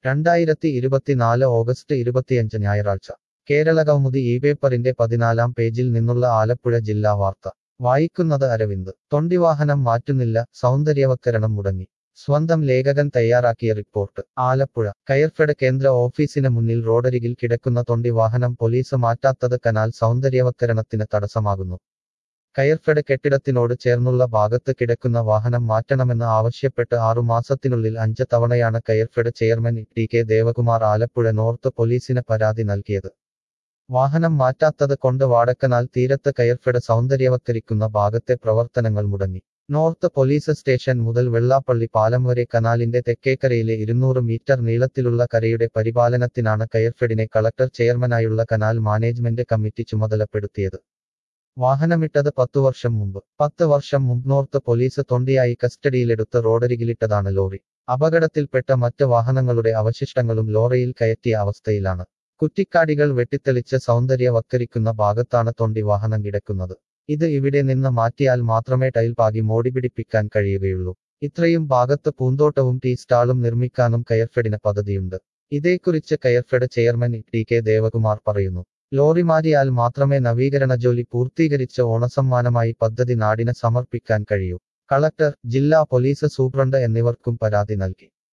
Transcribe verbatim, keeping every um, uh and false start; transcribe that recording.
രണ്ടായിരത്തി ഇരുപത്തിനാല് ഓഗസ്റ്റ് ഇരുപത്തിയഞ്ച് ഞായറാഴ്ച കേരളകൗമുദി ഈ പേപ്പറിന്റെ പതിനാലാം പേജിൽ നിന്നുള്ള ആലപ്പുഴ ജില്ലാ വാർത്ത വായിക്കുന്നത് അരവിന്ദ്. തൊണ്ടിവാഹനം മാറ്റുന്നില്ല, സൗന്ദര്യവത്കരണം മുടങ്ങി. സ്വന്തം ലേഖകൻ തയ്യാറാക്കിയ റിപ്പോർട്ട്. ആലപ്പുഴ. കയർഫെഡ് കേന്ദ്ര ഓഫീസിന് മുന്നിൽ റോഡരികിൽ കിടക്കുന്ന തൊണ്ടി വാഹനം പോലീസ് മാറ്റാത്തത് കനാൽ സൗന്ദര്യവത്കരണത്തിന് തടസ്സമാകുന്നു. കയർഫെഡ് കെട്ടിടത്തിനോട് ചേർന്നുള്ള ഭാഗത്ത് കിടക്കുന്ന വാഹനം മാറ്റണമെന്ന് ആവശ്യപ്പെട്ട് ആറുമാസത്തിനുള്ളിൽ അഞ്ച് തവണയാണ് Coirfed chairman T K Devakumar Alappuzha north പോലീസിന് പരാതി നൽകിയത്. വാഹനം മാറ്റാത്തത് കൊണ്ട് വാടക്കനാൽ തീരത്ത് കയർഫെഡ് സൗന്ദര്യവത്കരിക്കുന്ന ഭാഗത്തെ പ്രവർത്തനങ്ങൾ മുടങ്ങി. നോർത്ത് പോലീസ് സ്റ്റേഷൻ മുതൽ വെള്ളാപ്പള്ളി പാലം വരെ കനാലിന്റെ തെക്കേക്കരയിലെ ഇരുന്നൂറ് മീറ്റർ നീളത്തിലുള്ള കരയുടെ പരിപാലനത്തിനാണ് കയർഫെഡിനെ കളക്ടർ ചെയർമാനായുള്ള കനാൽ മാനേജ്മെന്റ് കമ്മിറ്റി ചുമതലപ്പെടുത്തിയത്. വാഹനമിട്ടത് പത്തു വർഷം മുമ്പ്. പത്ത് വർഷം മുമ്പ് നോർത്ത് പോലീസ് തൊണ്ടിയായി കസ്റ്റഡിയിലെടുത്ത് റോഡരികിലിട്ടതാണ് ലോറി. അപകടത്തിൽപ്പെട്ട മറ്റ് വാഹനങ്ങളുടെ അവശിഷ്ടങ്ങളും ലോറിയിൽ കയറ്റിയ അവസ്ഥയിലാണ്. കുറ്റിക്കാടികൾ വെട്ടിത്തെളിച്ച് സൗന്ദര്യവത്കരിക്കുന്ന ഭാഗത്താണ് തൊണ്ടി വാഹനം കിടക്കുന്നത്. ഇത് ഇവിടെ നിന്ന് മാറ്റിയാൽ മാത്രമേ ടൈൽ പാകി മോടിപിടിപ്പിക്കാൻ കഴിയുകയുള്ളൂ. ഇത്രയും ഭാഗത്ത് പൂന്തോട്ടവും ടീ സ്റ്റാളും നിർമ്മിക്കാനും കയർഫെഡിന് പദ്ധതിയുണ്ട്. ഇതേക്കുറിച്ച് Coirfed chairman T K Devakumar പറയുന്നു. ലോറി മാറ്റിയാൽ മാത്രമേ നവീകരണ ജോലി പൂർത്തീകരിച്ച് ഓണസമ്മാനമായി പദ്ധതി നാടിന് സമർപ്പിക്കാൻ കഴിയൂ. കളക്ടർ, ജില്ലാ പോലീസ് സൂപ്രണ്ട് എന്നിവർക്കും പരാതി നൽകി.